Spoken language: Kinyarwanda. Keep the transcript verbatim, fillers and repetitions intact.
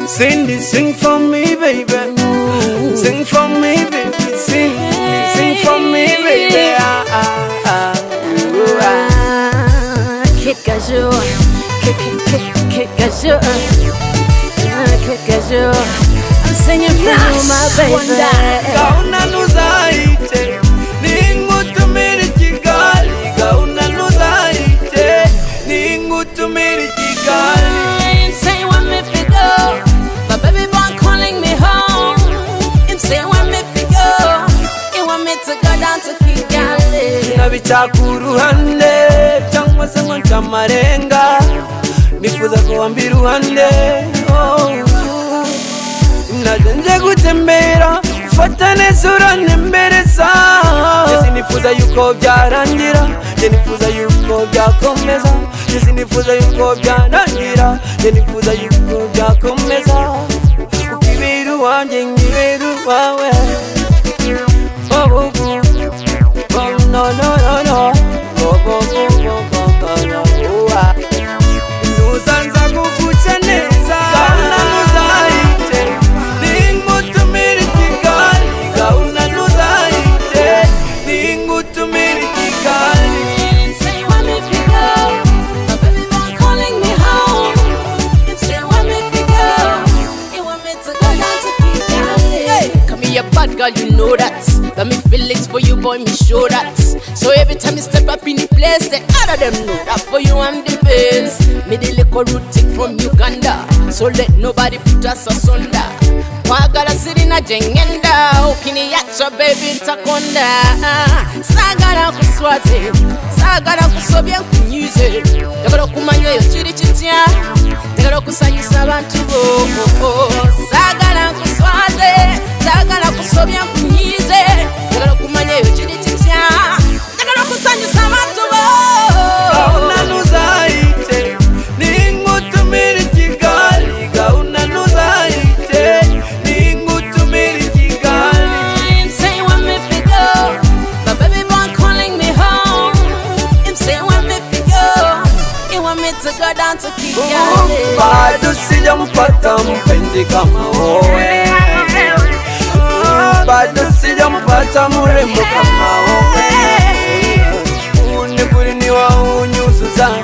Sing this, sing for me, baby. Sing for me, baby. Sing, sing for me, baby. Ah, ah, ah. Ooh, ah. Kick a jour, kick, kick, kick a jour, kick a jour. I'm singing for you, my baby. Gauna nuzaite, ningutumiri kigali. Gauna nuzaite, ningutumiri kigali. Say one me fi go, my baby boy calling me home. Him say one me fi go, he want me to go down to Kigali. Nabica kuruhande, cyangwa se ngo ncamarenga. Nifuza kuba iruhande. Naje gutembera, ufata neza uranembereza. Sinifuza yuko byarangira, sinifuza yuko byakomeza. Sinifuza yuko byarangira, sinifuza yuko byakomeza. Ukibiru wanjye ngibiru wawe. Oh, oh, oh, oh, no, no, no, no. Oh, oh, oh, oh, oh, no, oh, ah. Nuzanza kukucha neza, gauna nuzaite. Ningutumiri kigali, gauna nuzaite. Ningutumiri kigali. Say one me fi go, my baby boy calling me home. Him say one me fi go, he want me to go down to Kigali. Hey, come here, bad girl, you know that. Got me feelings for you, boy, me show that. So every time you step up in the place, the other them know that for you I'm the best. Me the little root tick from Uganda, so let nobody put us asunder. Wagala siri na jengenda, ukini yacha baby ntakonda. Sagala kuswate, sagala kusobya kunyuze. Tegalo kumanya yo chiri chitya, tegalo kusanyisa abantu bo. Sagala kuswate, sagala kusobya kunyuze. Tegalo kumanya yo chiri chitya, tegalo kusanyisa abantu bo. Gauna nuzaite, ningutumiri kigali. Gauna nuzaite, ningutumiri kigali. Him say one me fi go, my baby boy calling me home. Him say one me fi go, he want me to go down to Kigali. Bado sijampata mpenzi kama wewe. Bado sijampata mrembo kama wewe. Uniburi ni wa unyusu zangu.